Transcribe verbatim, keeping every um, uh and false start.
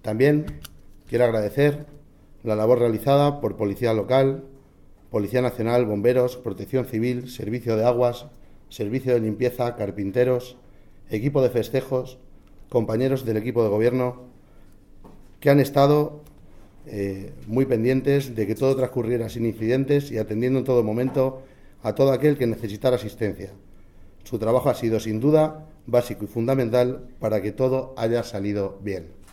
También quiero agradecer la labor realizada por Policía Local, Policía Nacional, Bomberos, Protección Civil, Servicio de Aguas, Servicio de Limpieza, Carpinteros, equipo de festejos, compañeros del equipo de gobierno, que han estado eh, muy pendientes de que todo transcurriera sin incidentes y atendiendo en todo momento a todo aquel que necesitara asistencia. Su trabajo ha sido, sin duda, básico y fundamental para que todo haya salido bien.